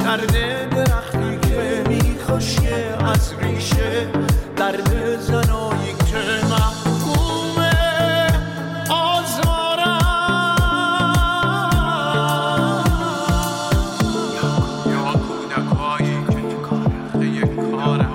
سرد درختی که میخوشه از ریشه در بزنایی که محکومه آزارم یا کودکایی که تو کاره یک کاره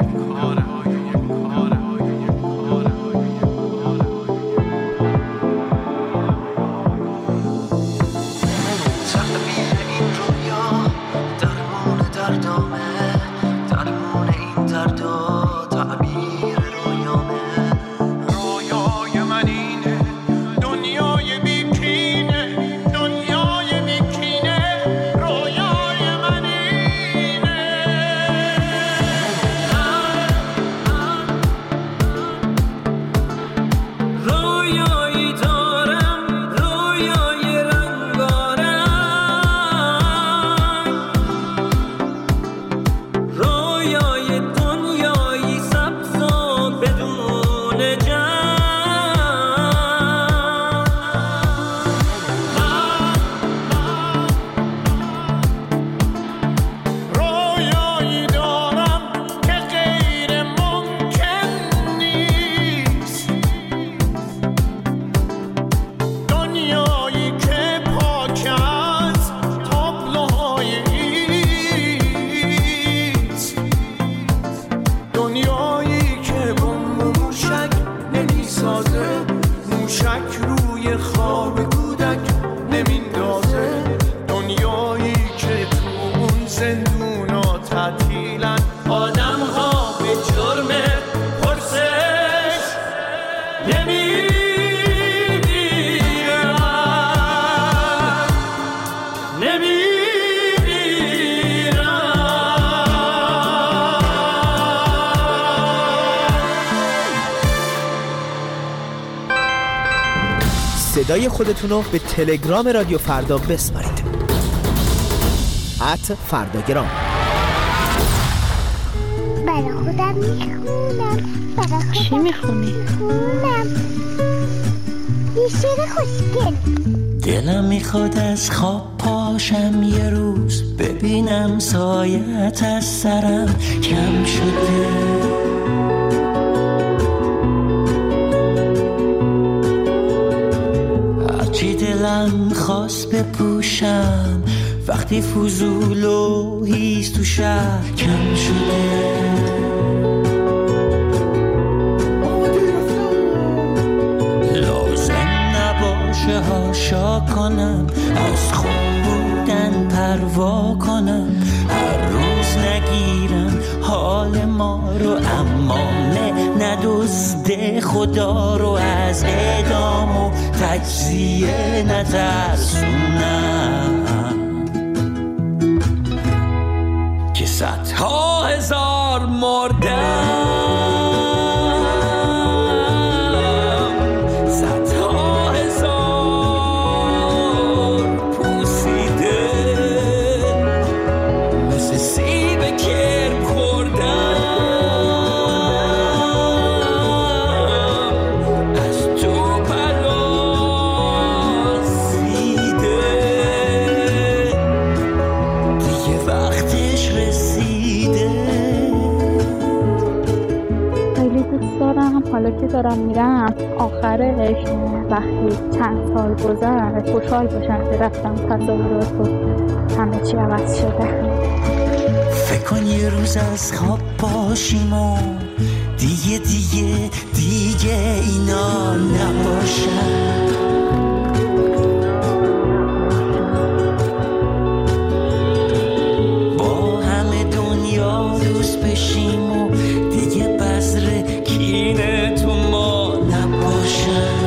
صدای خودتونو به تلگرام رادیو فردا بسپارید @فرداگرام. برای خودم میخونم. چی میخونی؟ یه شعر خوشگل. دلم میخواد از خواب پاشم یه روز ببینم سایت از سرم کم شده. هرچی دلم خواست بپوشم وقتی فضول و هیز تو شهر کم شده. هاشا کنم از خون بودن پروا کنم هر روز نگیرم حال ما رو اما ندزده خدا رو از اعدام و تجزیه نترسونم که صدها هزار مردم حالا که دارم میرم آخرش وقتی چند سال گذشت خوشحال باشم که رفتم تصاویرات و همه چی عوض شده. فکر کن یه روز از خواب باشیم و دیگه اینا نباشن. با همه دنیا دوست بشیم و دیگه بذر کینه تو ما نباشن.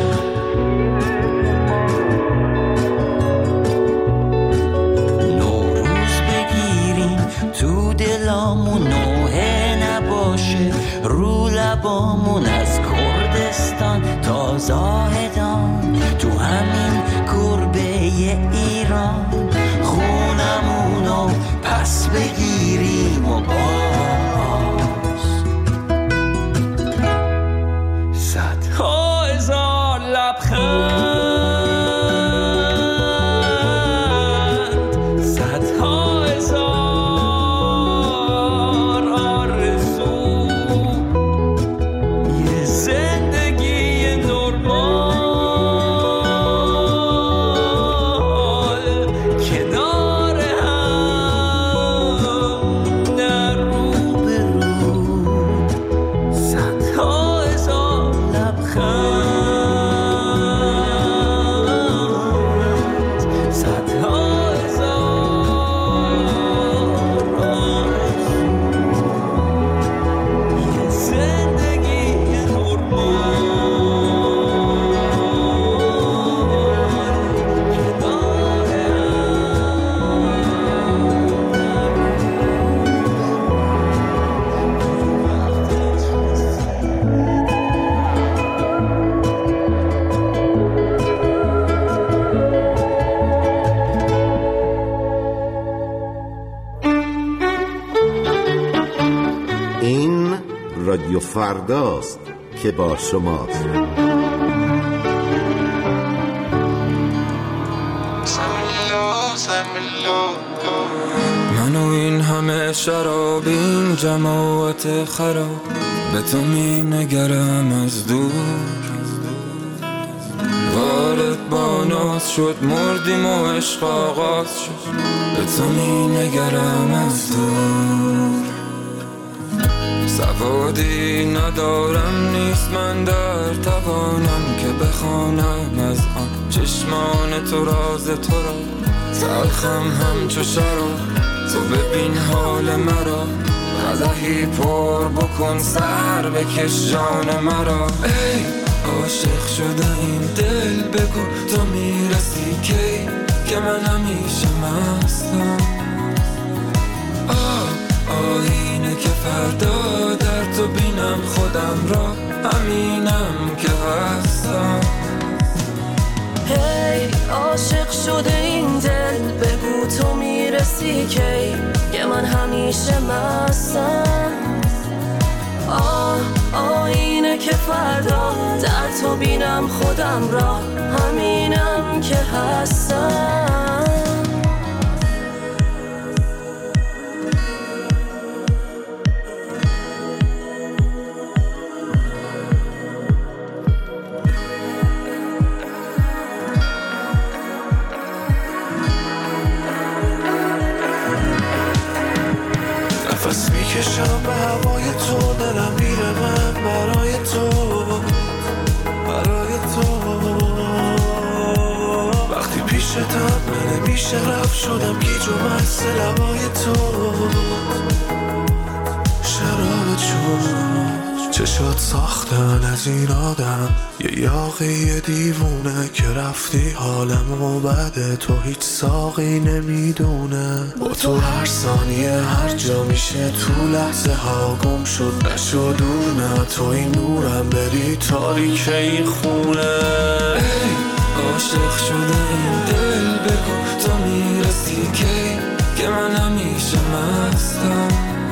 نوروز بگیریم تو دلامون نوحه نباشه رو لبامون از کردستان تا زاهدان تو همین گربه ایران خونمونو پس بگیریم و باز صدها هزار لبخند صدها هزار رادیو فرداست که با شماست. منو این همه شراب، این جماعت خراب، به تو می نگرم از دور. والد با ناز شد، مردیم و عشق آغاز شد، به تو می نگرم از دور. سوادی ندارم، نیست من در توانم که بخوانم از آن چشمان تو راز تو را. تلخم همچو شراب، تو ببین حال مرا، قدحی پر بکن سر بکش جان مرا. ای عاشق شده این دل، بگو تو میرسی کی که من همیشه مستم. آینه که فردا در تو بینم خودم را، همینم که هستم. هی عاشق شده این دل، بگو تو میرسی کی که من همیشه مستم. آینه که فردا در تو بینم خودم را، همینم که هستم. نفس میکشم به هوای تو، دلم میره من برای تو، برای تو. وقتی پیشتم من نمیشه رفت، شدم گیج و مست لبای تو. شراب چشات ساختن از این آدم، یه یاقی دیوونه که رفتی حالمو بده، تو هیچ ساقی نمیدونه. با تو هر ثانیه هر جا میشه، تو لحظه ها گم شد نشدونه. تو این نورم بری تاریک این خونه. ای عاشق شده این دل، بگو تو میرسی کی که من همیشه مستم.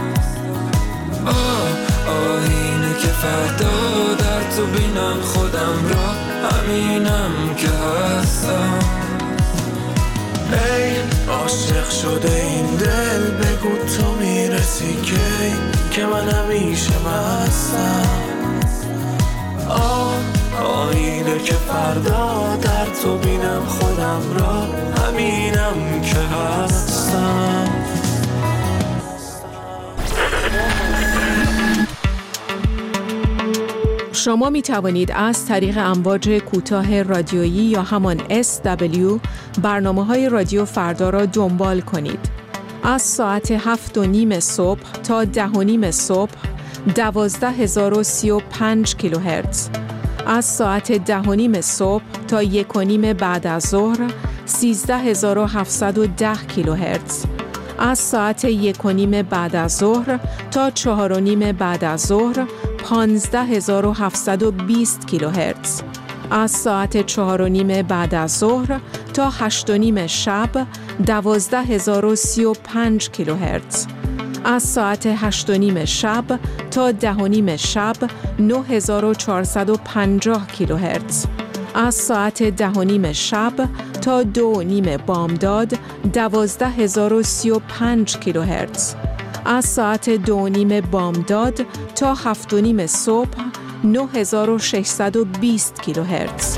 آینه که فردا در تو بینم خودم را، همینم که هستم. ای عاشق شده این دل، بگو تو میرسی کی که من همیشه مستم. آینه که فردا در تو بینم خودم را، همینم که هستم. شما می توانید از طریق امواج کوتاه رادیویی یا همان SW برنامه‌های رادیو فردا را دنبال کنید. از ساعت 7:30 صبح تا 10:30 صبح 12035 کیلوهرتز. از ساعت 10:30 صبح تا 1:30 بعد از ظهر 13710 کیلوهرتز. از ساعت 1:30 بعد از ظهر تا 4:30 بعد از ظهر 15720 کیلوهرتز. از ساعت 4:30 بعد از ظهر تا 8:30 شب 12035 کیلوهرتز. از ساعت 8:30 شب تا 10:30 شب 9450 کیلوهرتز. از ساعت 10:30 شب تا 2:30 بامداد 12035 کیلوهرتز. از ساعت 2:30 بامداد تا 7:30 صبح 9620 کیلوهرتز.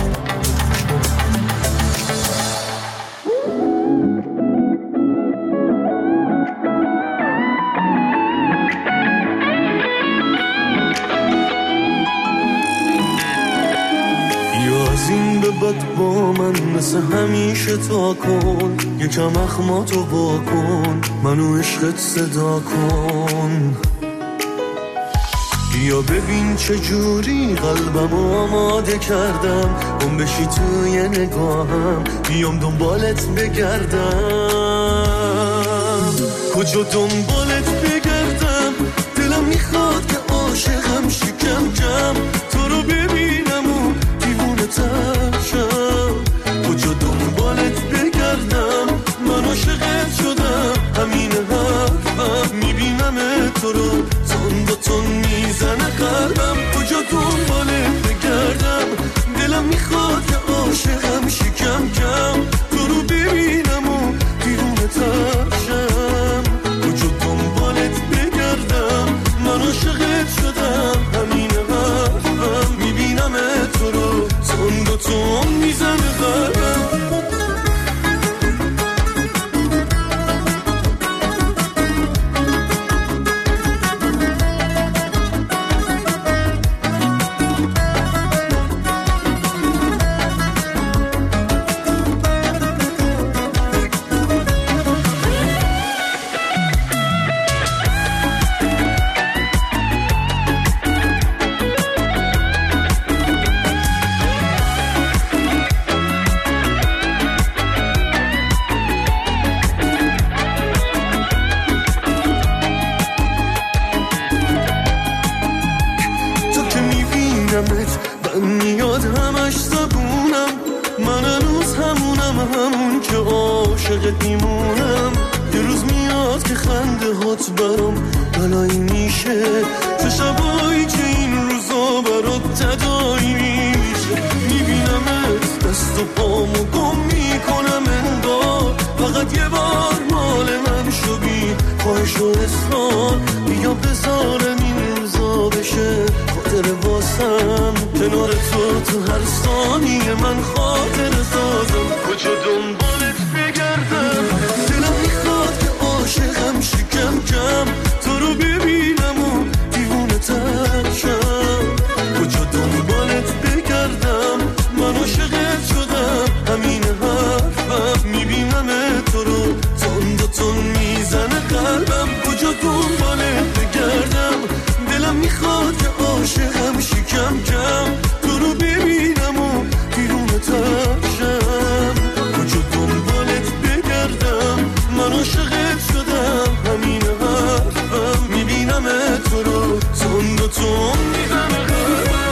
از این به بعد با من مثل همیشه تا کن، یکم اخماتو با کن، منو عشقت صدا کن. بیا ببین چجوری قلبمو آماده کردم، گم بشی توی نگاهم، بیام دنبالت بگردم. کجا دنبالت بگردم، دلم میخواد که عاشقم شکم جم، تو رو ببینم و دیوونه ترشم. کجا دنبالت بگردم، من عاشقت شدم، همین حرفم، میبینم تو رو تون با تون میزنه دهات برام بلایی میشه، چه شبایی که این روزا برات تدایی میشه. میبینمت دست و پامو گم میکنم انگار فقط یه بار مال من شو بی خواهش و اصرار. بیا بذارم این روزا بشه خاطر واسم، کنار تو هر ثانیه من خاطر سازم. کجا دنبالت بگردم، دلم میخواد که عاشقم شکم کم تو رو ببینم و دیوونه تر شم. کجا دنبالت بگردم، من عاشقت شدم همین حرفم. میبینم تو رو تند و تند میزنه قلبم. کجا دنبالت بگردم، دلم میخواد که عاشقم شکم کم تو رو ببینم و دیوونه تر شم. کجا دنبالت بگردم، من عاشقت شدم همین حرفم. میبینم تو رو تند و تند میزنه قلبم.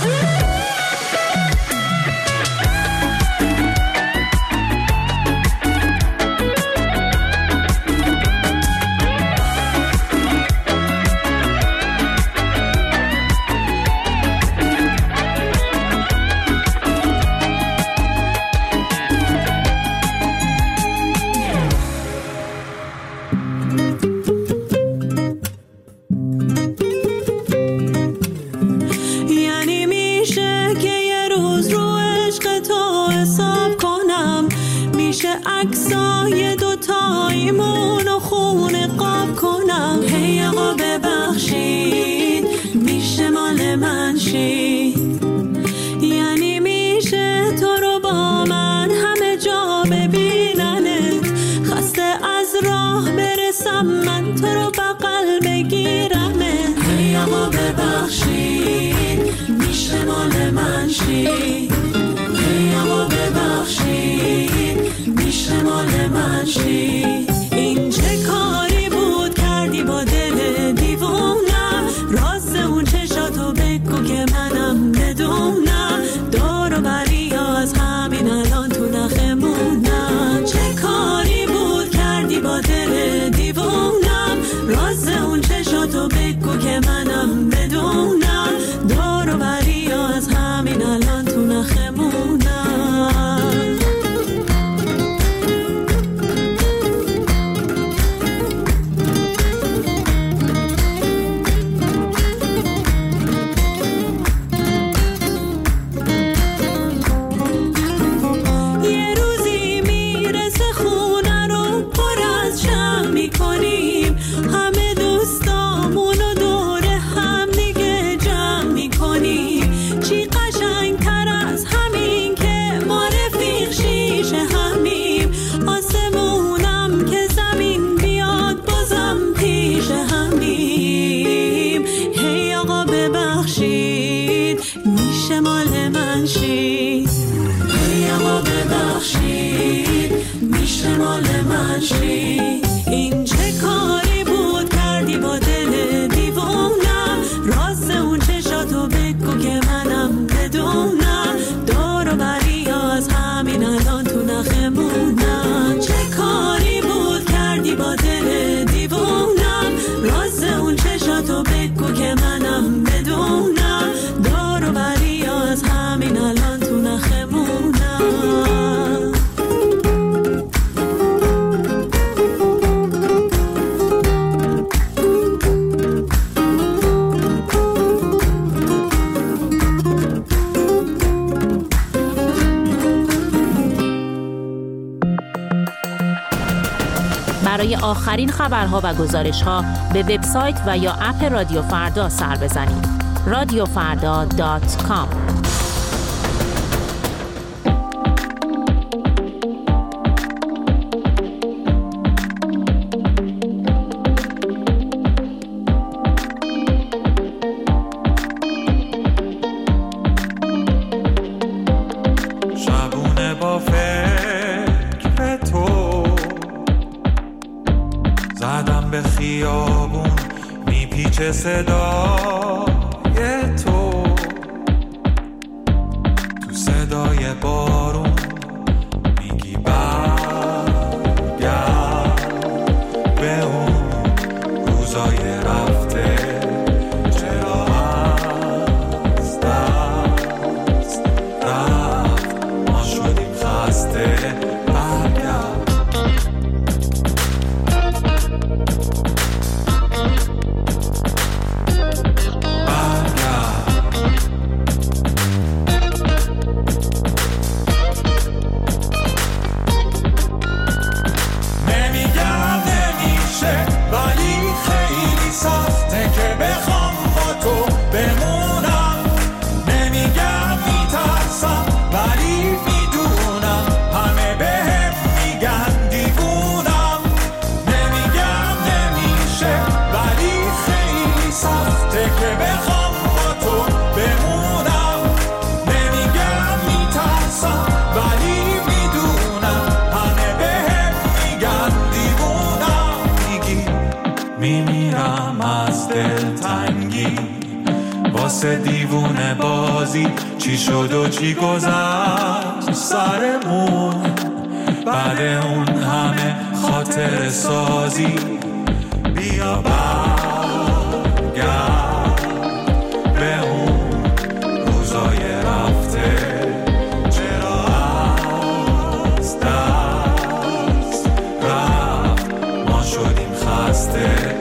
عکسای دوتاییمون و خونه قاب کنم. هی آقا ببخشید میشه مال من شید، یعنی میشه تو رو با من همه جا ببیننت. خسته از راه برسم من تو رو بغل بگیرمت. هی آقا ببخشید میشه مال من شید، هی آقا ببخشید میشه مال من شید. این چه کاری بود کردی با دل دیوونم، راز اون چشاتو بگو که منم بدونم. دور و بری از همین الان تو نخمونم. چه کاری بود کردی با دل دیوونم، راز اون چشاتو بگو که منم بدونم. دور و بری از همین الان تو نخمونم. این چه کاری بود کردی با دل دیوونم، راز اون چشاتو بگو که منم بدونم. دور و بری از همین الان تو نخمونم. چه کاری بود کردی با دل دیوونم، راز اون چشاتو بگو که منم بدونم. دور و بری از همین الان تو نخمونم. برای آخرین خبرها و گزارش‌ها به وبسایت و یا اپ رادیو فردا سر بزنید. radiofarda.com. شبونه با فکر تو زدم به خیابون میپیچه صدای تو صدای بارون میگی برگرد به اون میمیرم از دلتنگی واسه دیوونه بازی. چی شد و چی گذشت سرمون بعد اون همه خاطر سازی. بیا برگرد به اون روزای رفته، چرا از دست رفت ما شدیم خسته.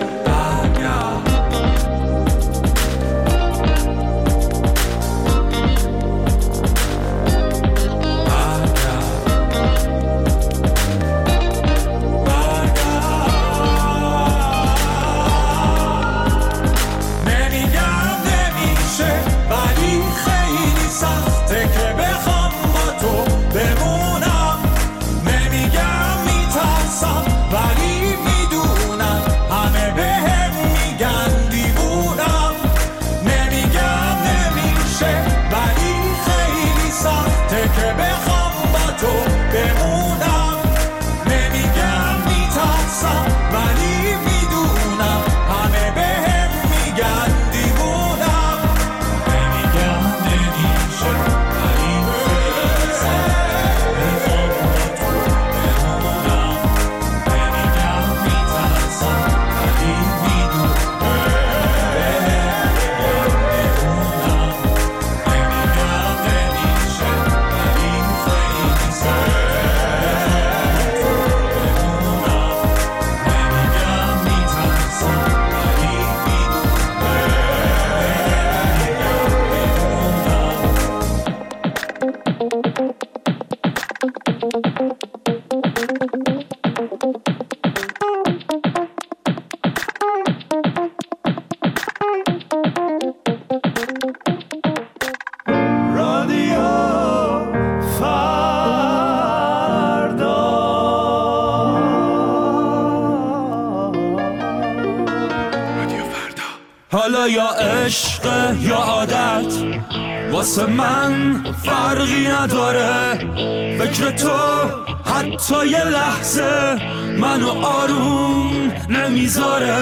حالا یا عشق یا عادت واسه من فرقی نداره. فکر تو حتی یه لحظه منو آروم نمیذاره.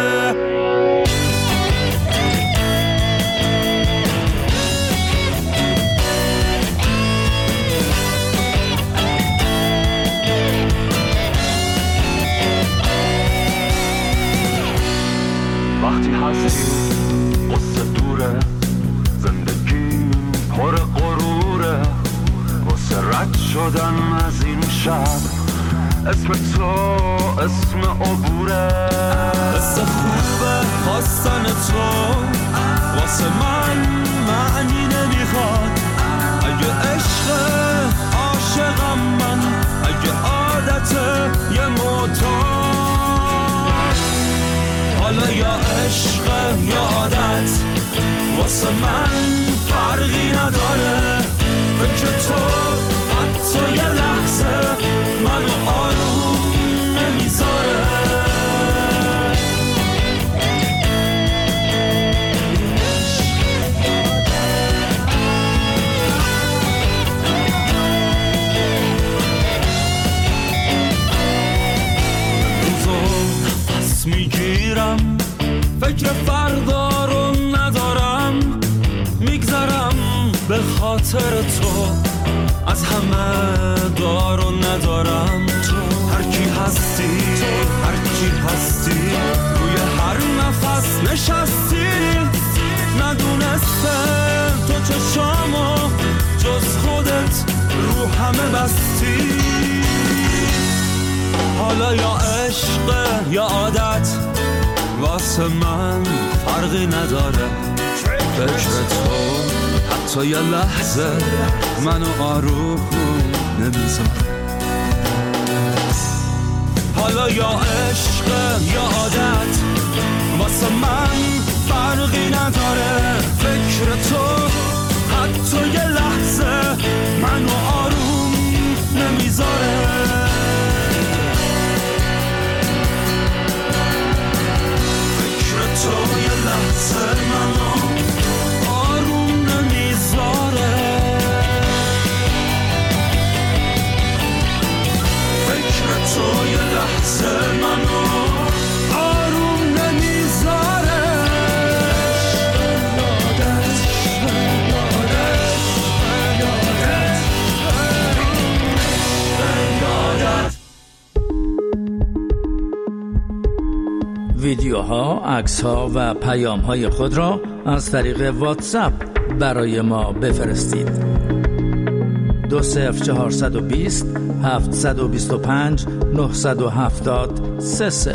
وقتی هستی قصه دوره، زندگی پر غروره. واسه رد شدن از این شب اسم تو اسم عبوره. حس خوبه خواستن تو واسه من معنی نمیخواد. اگه عشق عاشقم من، اگه عادت یه معتاد. حالا یا عشق یا عادت واسه من فرقی نداره. فکر تو حتی یه لحظه منو آروم نمیذاره. میگیرم فکر فردا رو ندارم. میگذرم به خاطر تو از همه دار و ندارم. تو هر کی هستی، هر کی هستی، روی هر نفس نشستی. ندونستم تو چشامو جز خودت رو همه بستی. حالا یا عشق یا عادت واسه من فرقی نداره. فکر تو حتی یه لحظه منو آروم نمیذاره. حالا یا عشق یا عادت واسه من فرقی نداره. فکر تو حتی یه لحظه منو آروم نمیذاره. تو یه لحظه منو آروم نمیذاره. فکر تو یه لحظه منو آروم ویدیوها، عکس‌ها و پیام‌های خود را از طریق واتساپ برای ما بفرستید. 20420 725 970 30.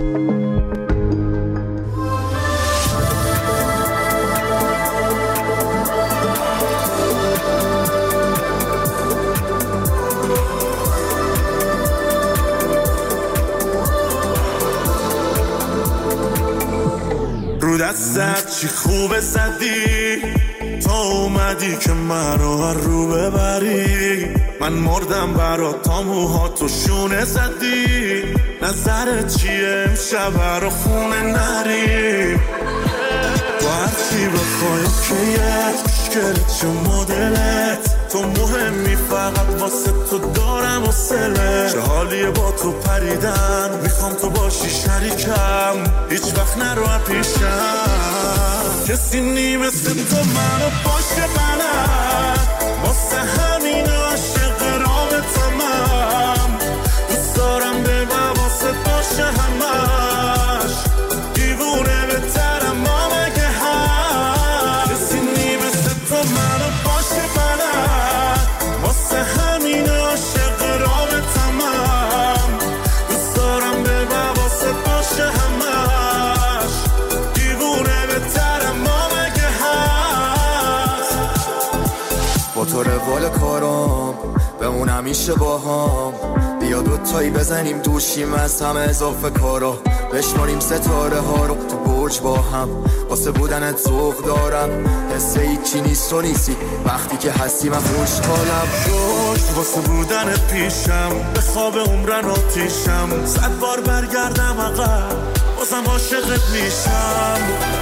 رو دستت چی خوبه زدی تا اومدی که من رو ببری. من مردم برات تا موهاتو شونه زدی. نظرت چیه امشب رو خونه نری؟ تو هرچی بخوای کیت مشکلت چه مدلت تو مهمی فقط واسه تو دارم حوصله. چه حالیه با تو پریدن میخوام تو باشی شریکم هیچ وقت نرو پیشم. کسی نی مثل تو منو باشه بلد واسه همین عاشق رابطمم. دوست دارم به واسه باشه همش دیوونه بهترم ما مگه هم. کسی نی مثل تو منو باشه بلد واسه همین عاشق رابطمم. دوست دارم به واسه باشه همش دیوونه بهترم ما مگه هست. با تو روال کارم بمون همیشه با هم. بیا دوتایی بزنیم دوشیم از همه اضافه کارا. بشماریم ستاره ها رو تو برج با هم. واسه بودنت ذوق دارم حس هیچی نیست و نیستی. وقتی که هستی من خوشحالم. جشت واسه بودنت پیشم به خواب عمرن آتیشم. 100 بار برگردم عقب بازم عاشقت میشم.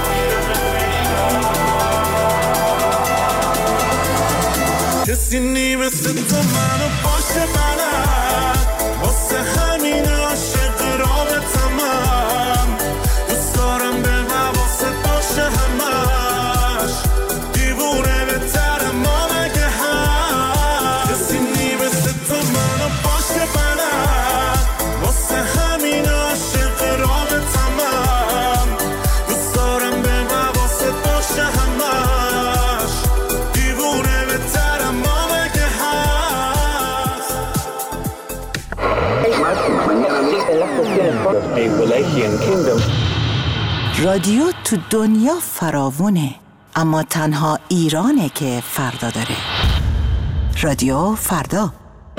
کسی نی مثل تو منو باشه بلد واسه همین عاشق رابطمم. دوست دارم به واسه باشه همش دیوونه بهترم ما مگه هم. کسی نی مثل تو منو باشه بلد واسه همین عاشق رابطمم. دوست دارم به واسه باشه همش دیوونه بهترم ما مگه هست. رادیو تو دنیا فراوونه اما تنها ایرانه که فردا داره. رادیو فردا.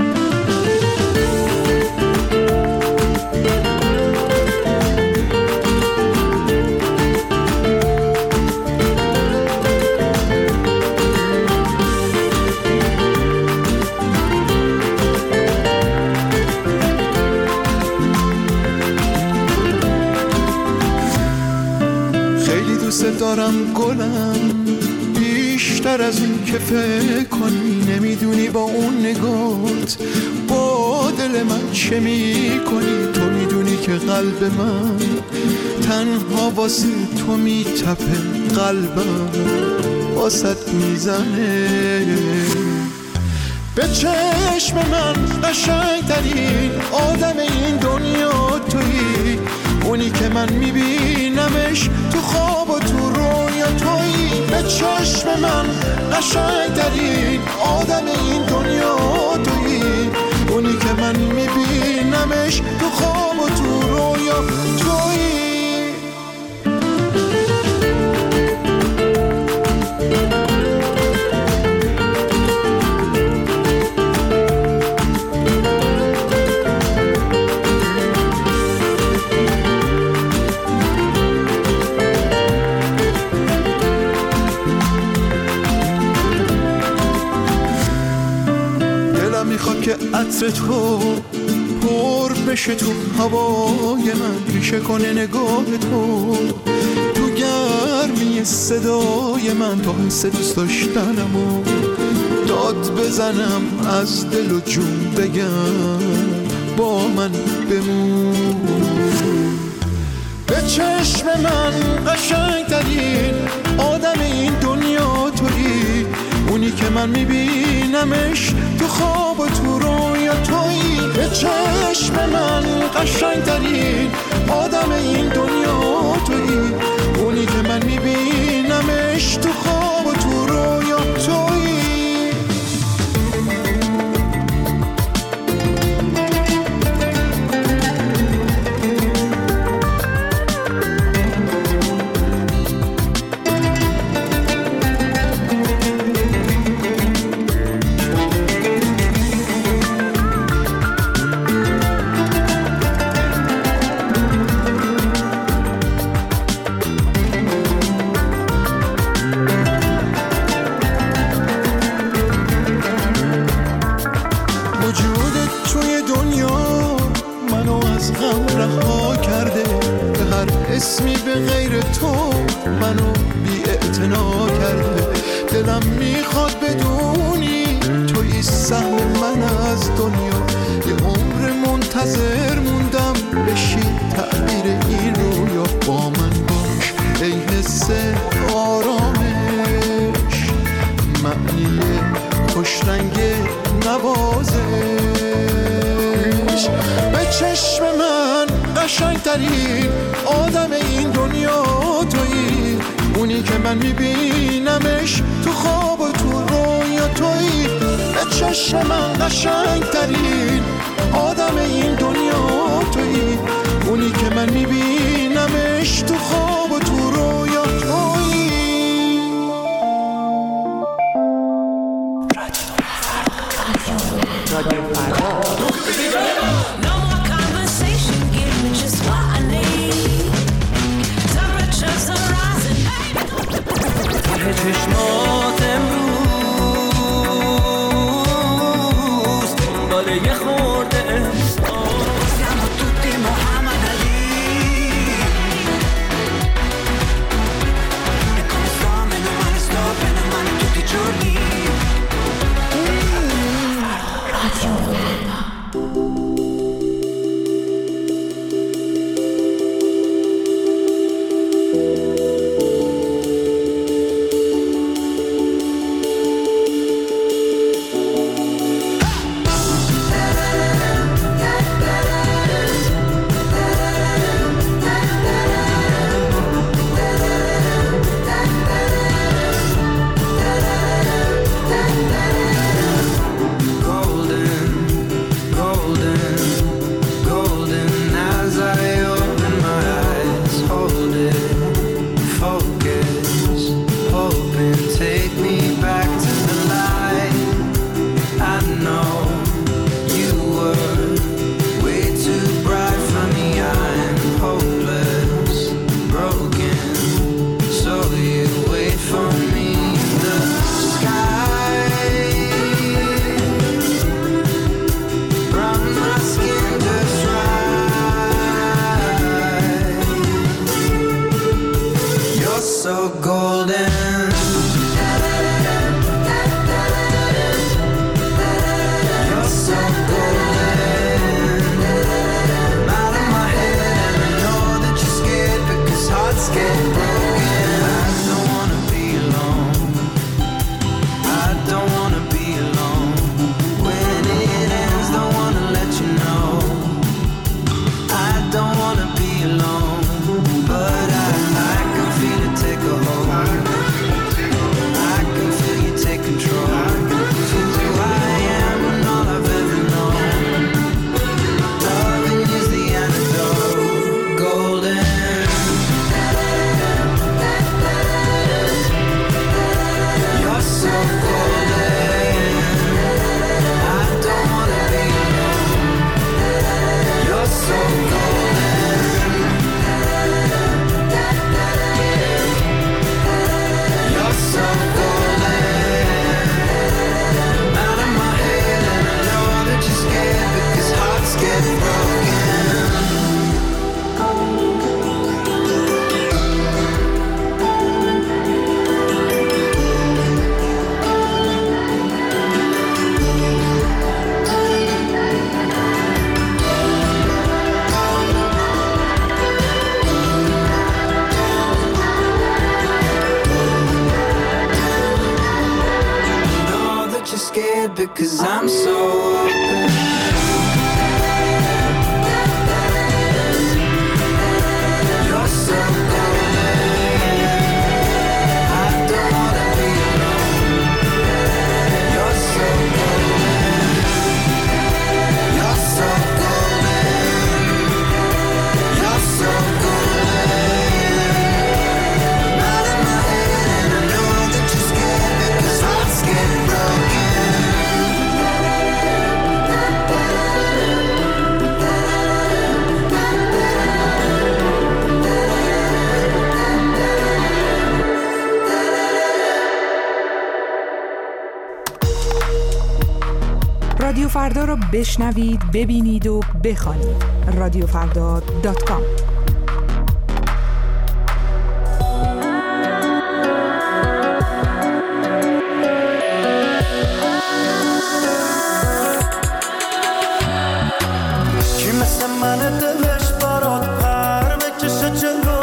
دوست دارم گلم بیشتر از اون که فکر کنی. نمیدونی با اون نگات با دل من چه میکنی. تو میدونی که قلب من تنها واسه تو میتپه. قلبم واسط میزنه. به چشم من قشنگترین آدم این دنیا تویی. اونی که من میبینمش تو خواب و تو رویا تویی. به چشم من قشنگترین آدم این دنیا تویی. اونی که من میبینمش تو خواب و تو رویا تویی. که عطر تو پر بشه تو هوای من. ریشه کنه نگاه تو تو گرمی صدای من. تا حس دوست داشتنمو داد بزنم از دل و جون بگم با من بمون. به چشم من قشنگترین آدم این دنیا تویی. اونی که من میبینمش تو خواب و تو رویا تویی. به چشم من قشنگترین آدم این دنیا اسمی به غیر تو منو بی اعتنا کرده. دلم میخواد بدونی توی سهم من از دنیا. یه عمر منتظر موندم بشی تعبیر این رویا. با من باش ای حس آرامش، معنی خوشرنگ نوازش. به چشم من قشنگترین آدم این دنیا تویی، اونی که من میبینمش تو خواب و تو رویا تویی. به چشم من قشنگترین آدم این دنیا تویی، اونی که من میبینمش تو خواب و تو رویا تویی. چشمات امروز دنبال یه خورده احساس. Siamo tutti Muhammad Ali e come sto bene male tutti i giorni. Because I'm so open. You're so golden. I don't wanna be alone. You're so golden. You're so golden. You're so golden. I'm out of my head and I know that you're scared because hearts get broken. رادیو فردا را بشنوید، ببینید و بخوانید. رادیوفردا.com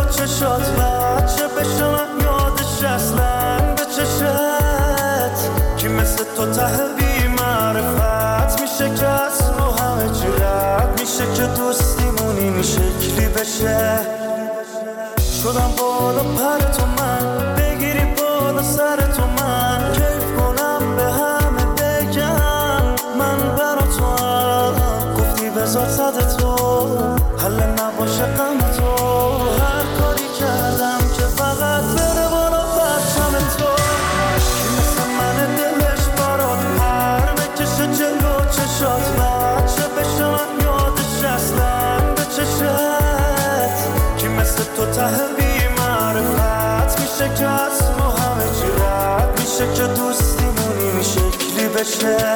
چشات بچه بشه من یادش اصلا به چشت که مثل تو ته بی معرفت میشه که از رو همه چی رد میشه که دوستیمون این شکلی بشه شدم بالا پر تو من بگیری بالا سر تو من کیف کنم به همه بگم من برا تو هم گفتی بذار صد تو حل نباشه غم تو هر کاری کردم که فقط بره بالا پرچم تو که مثل من دلش برات پر بکشه جلو چشات بچه بشه من یادش اصلا به چشت که مثل تو ته بی معرفت میشه که از ما همه چی رد میشه که دوستیمون این شکلی بشه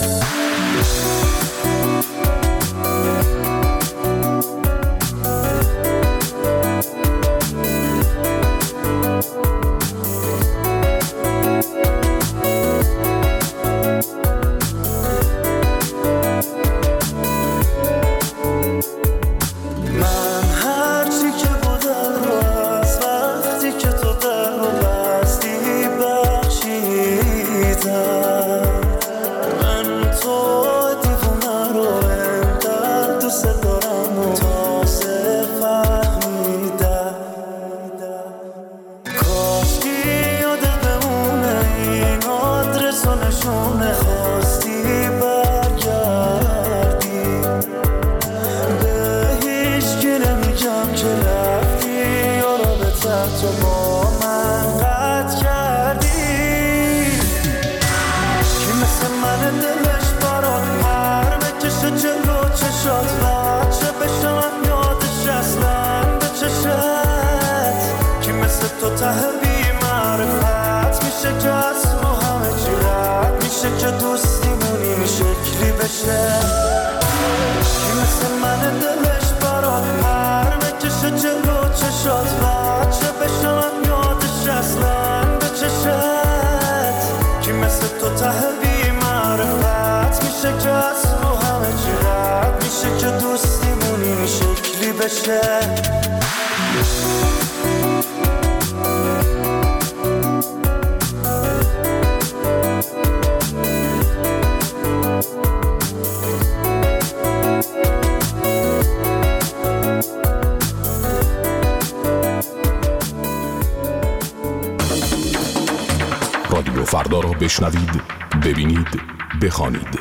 رادیو فردا را بشنوید، ببینید، بخوانید.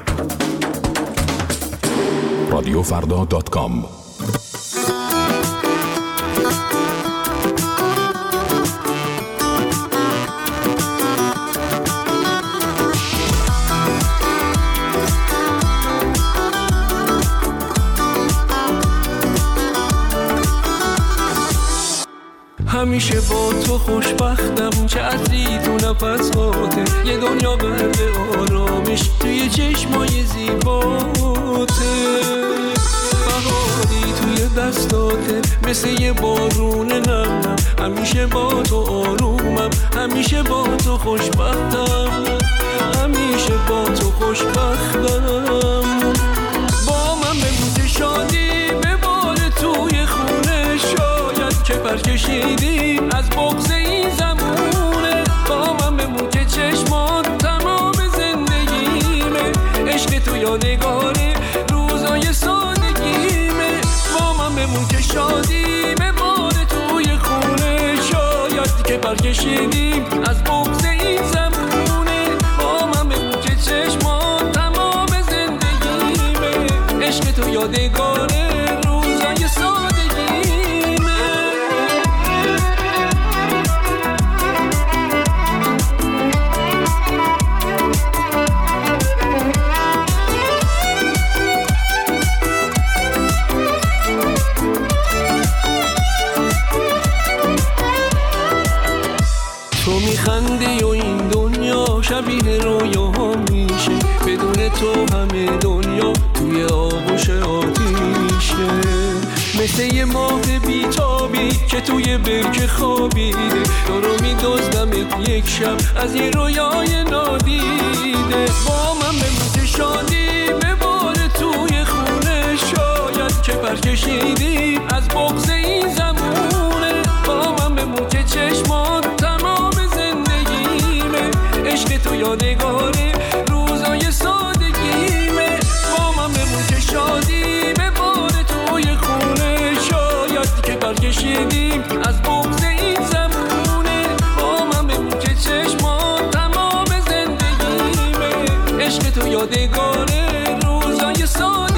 رادیوفردا.com. همیشه با تو خوشبختم که عطری تو نفساته یه دنیا برد آرامش توی چشمای زیباته بهاری توی دستاته مثل یه بارون نم همیشه با تو آرومم همیشه با تو خوشبختم همیشه با تو خوشبختم با من بگو شادی به بار توی خونه شاید که پرکشیدی از بغض این زمونه با من بمون که چشمات تمام زندگیمه عشق تو یادگاره روزای سادگیمه با من بمون که شادی به بار توی خونه شاید که پرکشیدی از بغض این زمونه با من بمون که چشمات تمام زندگیمه عشق تو یادگاره روزای سادگیمه تو میخندی و این دنیا شبیه رویاها میشه بدون تو همه دنیا توی آغوش آتیشه مثل یه ماه بیتابی که توی برکه خوابیده تو رو میدزدم یک شب از یه رویای نادیده با من بمون شادی به بار توی خونه شاید که پرکشیدی از بغض این زمونه با یادگاره روزای سادگیمه. با من بمون که شادی به بار توی خونه، شاید که برکشیدیم از بغض این زمونه. با من بمون که چشمان تمام زندگیمه، عشق تو یادگاره روزای سادگیمه.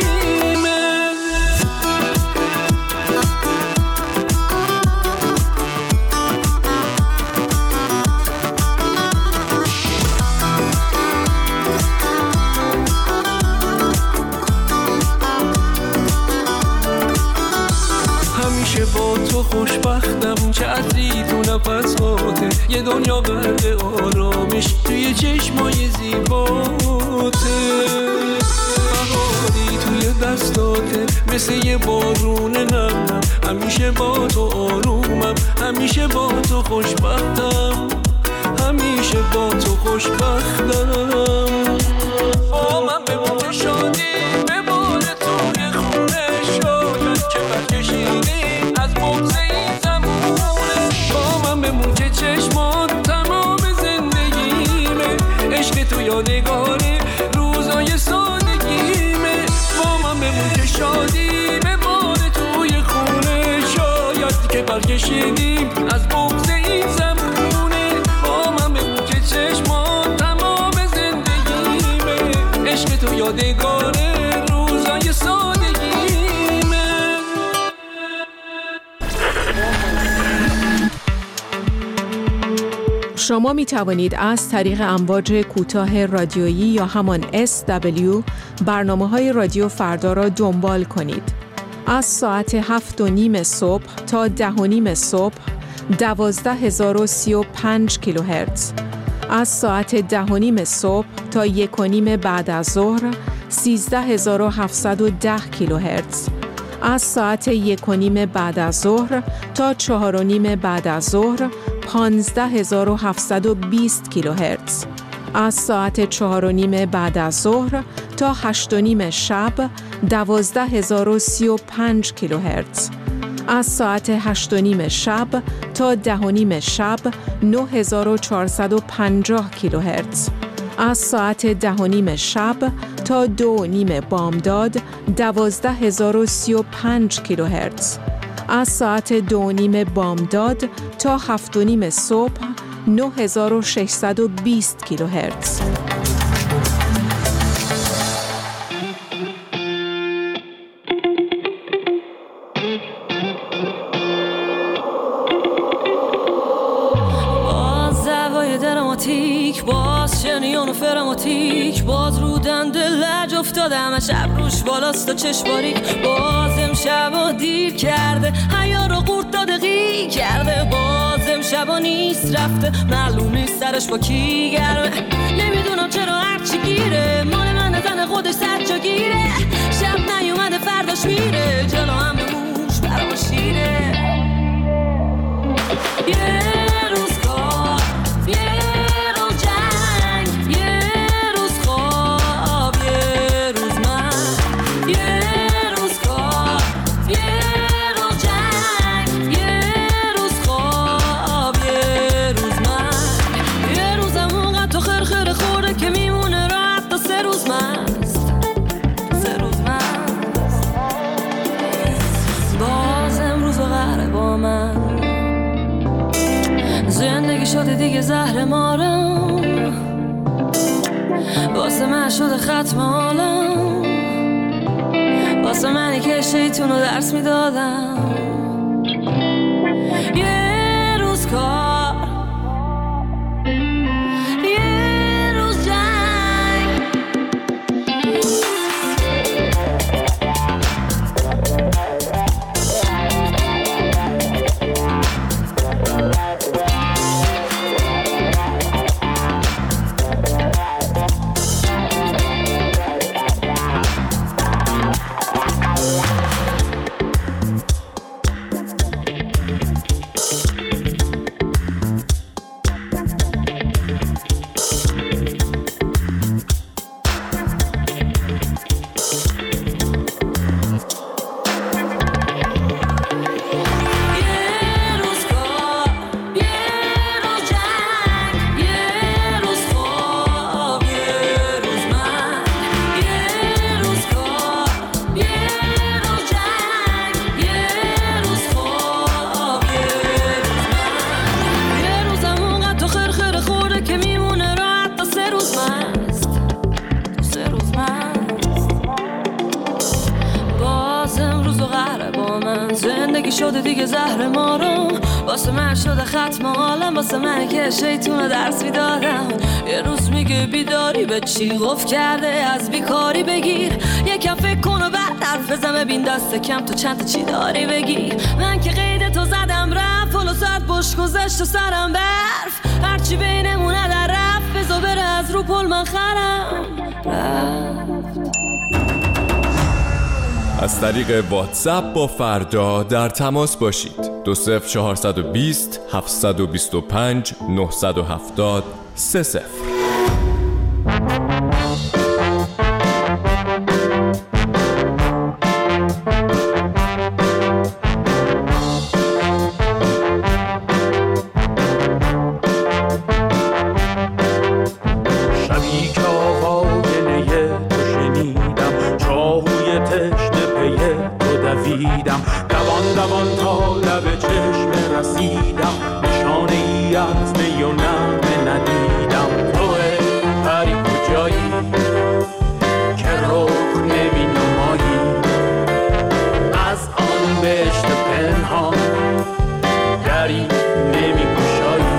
همیشه با تو خوشبختم، چه عطری تو نفساته، یه دنیا برق آرامش توی چشمای زیباته. بهاری توی دستاته مثل یه بارون نمم، همیشه با تو آرومم، همیشه با تو خوشبختم، همیشه با تو خوشبختم. با من بمون شادی به بار توی خونه، شاید که برکشیدی از بغض این زمونه. با من بمون که چشمان تمام زندگیمه، عشق تو یادگاره روزای سادگیمه. با من بمون که شادی به بار توی خونه، شاید که برکشیدیم از بغض این زمونه. با من بمون که چشمان تمام زندگیمه، عشق تو یادگاره روزای سادگیمه. شما می توانید از طریق امواج کوتاه رادیویی یا همان SW برنامه‌های رادیو فردا را دنبال کنید. از ساعت 7:30 صبح تا 10:30 صبح 12035 کیلوهرتز. از ساعت 10:30 صبح تا 1:30 بعد از ظهر 13710 کیلوهرتز. از ساعت 1:30 بعد از ظهر تا 4:30 بعد از ظهر 15720 کیلوهرتز. از ساعت 4:30 بعد از ظهر تا 8:30 شب 12035 کیلوهرتز. از ساعت 8:30 شب تا 10:30 شب 9450 کیلوهرتز. از ساعت 10:30 شب تا 2:30 بامداد 12035 کیلوهرتز. از ساعت 2:30 بامداد تا 7:30 صبح 9620 کیلوهرتز. باز شنیان و فراماتیک، باز رو دنده لج افتاده، همه شب روش بالاست و چشم باریک. باز امشبا دیر کرده، حیا رو قورت داده غی کرده. باز امشبا نیست رفته، معلوم نیست سرش با کی گرمه. نمیدونم چرا هرچی گیره، مال من زن خودش سرجا گیره. شب نیومده فرداش میره، جلو هم به موش برام شیره. یه روز کار، یه زندگی شده دیگه زهر مارم، واسه من شده ختم عالم، واسه منی که شیطونو درس میدادم. یه روز کار، یه روز جنگ. شده دیگه زهر ما رو، واسه من شده ختم عالم، واسه من که شیطون درس میدادم. یه روز میگه بیداری به چی قفل کرده، از بیکاری بگیر یکم فکر کن و بعد حرف بزن، ببین دست کم تو چند تا چی داری بگیر. من که قید تو زدم رفت، فلو ساعت بش گذشت و سرم برف، هرچی بینمونه در رفت، بزا بره از رو پل من خرم رفت. از طریق واتساپ با فردا در تماس باشید. 20420 725 970 30. دوان تا لب چشم رسیدم، نشانه ای از می و نغمه ندیدم. توه پری کجایی که رخ نمی نمایی، از آن بهشت پنهان دری نمی گشایی.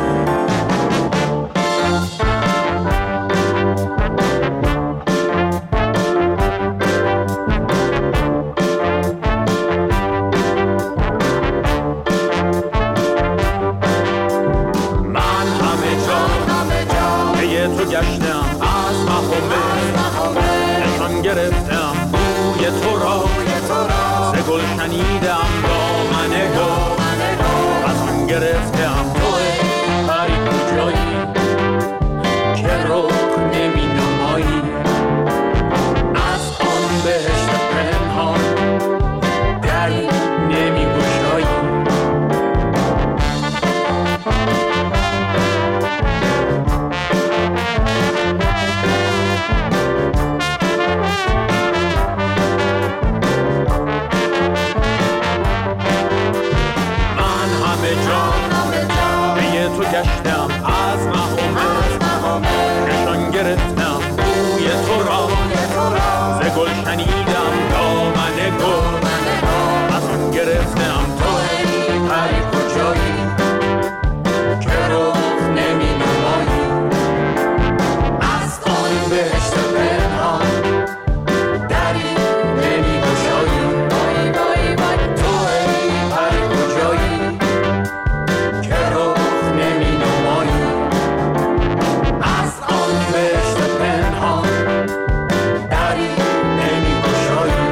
گرفتم بوی تو را، ز گل شنیدم دامن گل، از من گرفتم توی پری کجایی که رخ نمی نمایی، از آن بهشت پنهان دری نمی گشایی. گشتم از مهامه، نشان گرفتم بوی تو را، ز گل شنیدم دامن گل، از آن گرفتم توی پری کجایی که رخ نمی نمایی، از آن بهشت پنهان دری نمی گشایی. توی پری کجایی که رخ نمی نمایی، از آن بهشت پنهان دری نمی گشایی.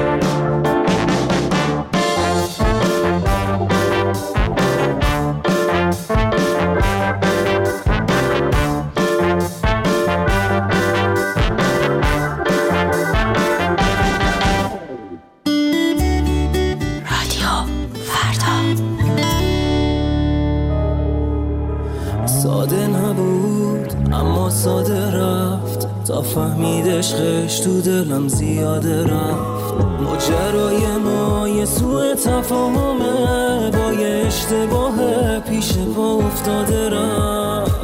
ساده نبود اما ساده رفت، تا فهمید عشقش تو دلم زیاده رفت. ماجرای ما یه سوء تفاهمه، با یه اشتباه پیش پا افتاده رفت.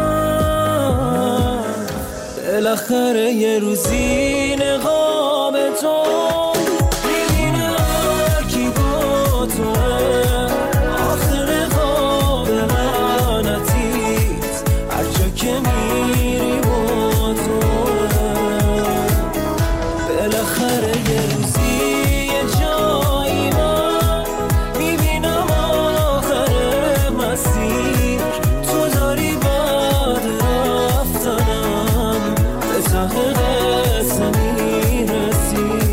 بالاخره یه روزی نقاب تو میبینه هر کی با توه، آخر خواب لعنتیت هر جا که میری با توه. بالاخره یه روزی یه جایی من میبینم آخر مسیر، تو داری بعد رفتنم به ته قصه میرسی.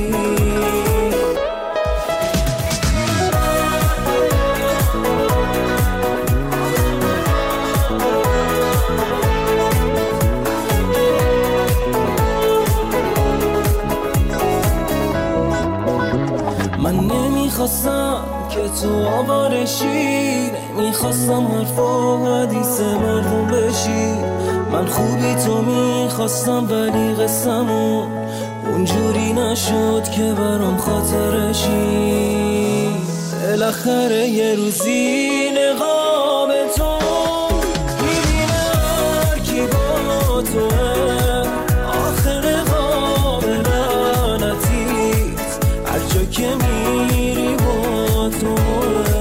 من نمیخواستم که تو آوارشی، نمیخواستم حرفا حدیث مردم بشی. من خوبی تو میخواستم ولی قصمون اونجوری نشد که برام خاطرشی. بالاخره یه روزی نقاب تو میبینه هر کی با توه، آخر خواب لعنتیت هر جا که میری با توه.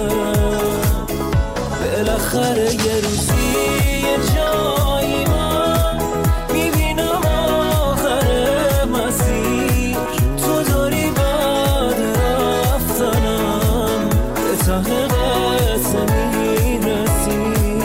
بالاخره یه روزی یه جایی من میبینم آخر مسیر تو داری بعد رفتنم به ته قصه میرسی.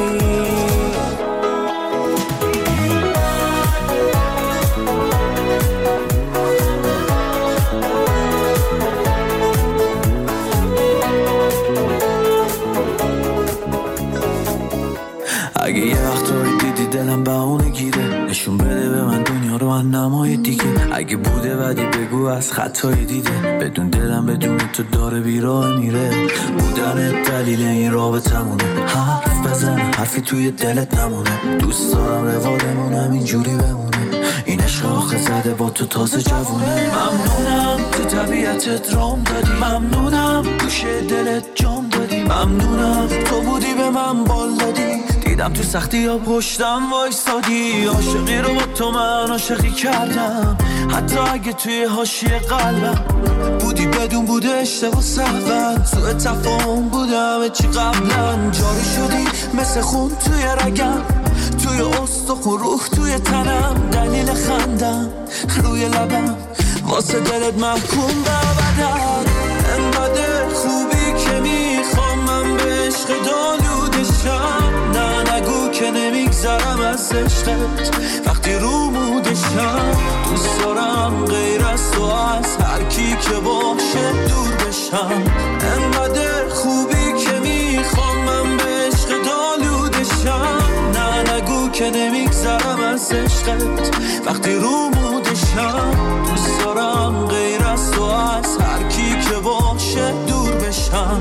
اگه یه وقتایی دیدی دلم بهونه گیره نشون بده به من دنیا رو نمای دیگه. اگه بوده بدی بگو از خطای دیده بدون دلم بدون تو داره بیراه میره. بودن دلیل این رابطمونه حرف بزن حرفی توی دلت نمونه. دوست دارم روادمون همینجوری بمونه. این عشق آخه زده با تو تازه جوونه. ممنونم تو طبیعتت رام دادی. ممنونم گوشه دلت جام دادی. ممنونم تو بودی به من بال دادی. دیدم تو سختی یا پشتم وایسادی. عاشقی رو با تو من عاشقی کردم حتی اگه توی حاشیه قلبم بودی بدون بوده اشتباه سهون. سوء تفاهم بودم چی قبلا. جاری شدی مثل خون توی رگم توی استخون روح توی تنم. دلیل خندم روی لبم واسه دلت محکوم به ابدم. انقدر خوبی که میخوام من به عشق دالودشم. نه نگو که نمیگذرم از عشقت وقتی رو مودشم. دوست دارم غیر از تو از هر کی که باشه دور بشم. انقدر خوبی که میخوام من به عشق دالودشم. نه نگو که نمیگذرم از عشقت وقتی رو مودشم. دوست دارم غیر از تو از هر کی که باشه دور بشم.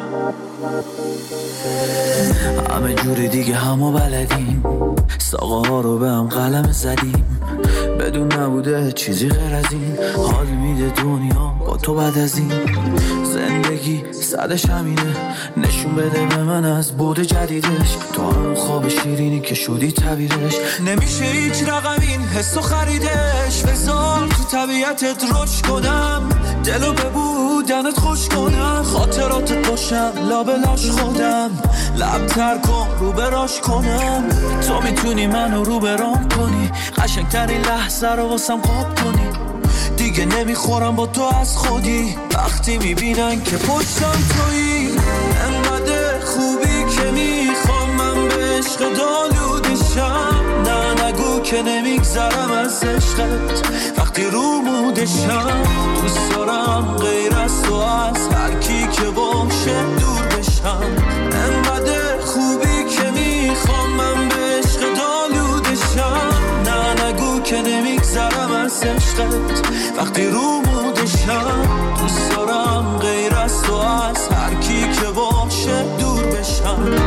همه جوری دیگه همو بلدیم. ساقه ها رو به هم قلم زدیم بدون نبوده چیزی غیر از این. حال میده دنیا با تو بعد از این. زندگی سرش همینه نشون بده به من از بود جدیدش. تو همون خواب شیرینی که شدی تعبیرش. نمیشه هیچ رقم این حسو خریدش. بذار تو طبیعتت رشد کنم دلو به بودنت خوش کنم. خاطراتت باشم لابلاش خودم لب تر کن رو براش کنم. تو میتونی منو رو برام کنی قشنگترین لحظه رو واسم قاب کنی. دیگه نمیخورم با تو از خودی وقتی میبینن که پشتم تویی. انقدر خوبی که میخوام من به عشق دالودشم. نه نگو که نمیگذرم از عشقت وقتی رو مودشم. دوست دارم غیر از تو از هر کی که باشه دور بشم. انقدر خوبی که میخوام من به عشق دالودشم. نه نگو که نمیگذرم از عشقت وقتی رو مودشم. دوست دارم غیر از تو از هر کی که باشه دور بشم.